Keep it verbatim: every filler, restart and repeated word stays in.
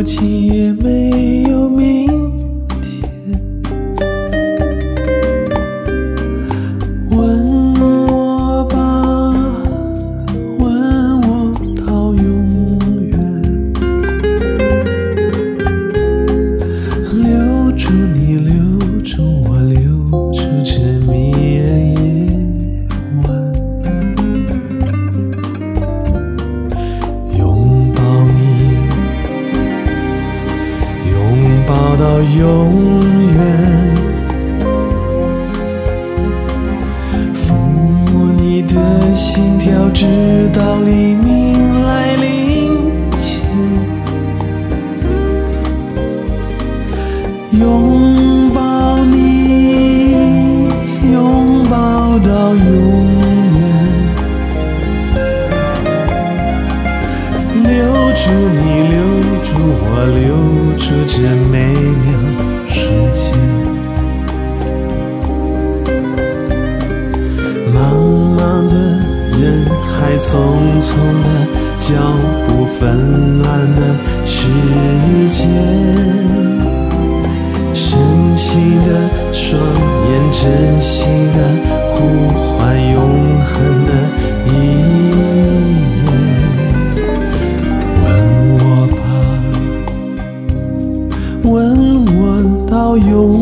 今也没有明天。问我吧，问我到永远，留住你，留住我，留住这迷人夜晚，拥抱你，拥抱到永远，抚摸你的心跳，直到黎明来临前，拥抱你，拥抱到永远，留住你，留住我，留住这美妙瞬间。茫茫的人海，匆匆的脚步，纷乱的世界，深情的双眼，真心的呼唤，永恒的意愿。问我吧，问我到永